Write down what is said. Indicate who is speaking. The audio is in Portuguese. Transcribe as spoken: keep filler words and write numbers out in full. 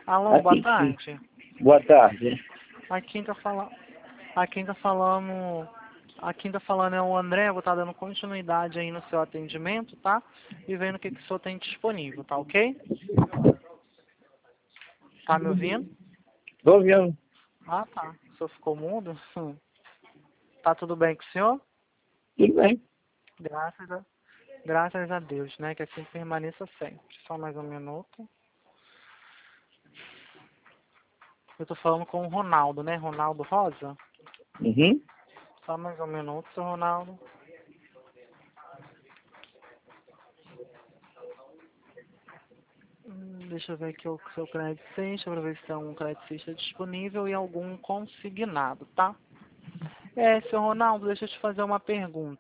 Speaker 1: Alô, boa
Speaker 2: Aqui,
Speaker 1: tarde.
Speaker 2: boa tarde.
Speaker 1: Aqui quem tá falando, aqui quem tá falando, aqui quem tá falando é o André, vou estar dando continuidade aí no seu atendimento, tá? E vendo o que, que o senhor tem disponível, tá ok? Tá me ouvindo?
Speaker 2: Tô ouvindo.
Speaker 1: Ah, tá. O senhor ficou mudo? Tá tudo bem com o senhor?
Speaker 2: Tudo bem.
Speaker 1: Graças a, graças a Deus, né? Que assim permaneça sempre. Só mais um minuto. Eu tô falando com o Ronaldo, né? Ronaldo Rosa?
Speaker 2: Uhum.
Speaker 1: Só mais um minuto, seu Ronaldo. Hum, Deixa eu ver aqui o seu crédito ficha, para ver se tem algum crédito ficha disponível e algum consignado, tá? É, seu Ronaldo, deixa eu te fazer uma pergunta.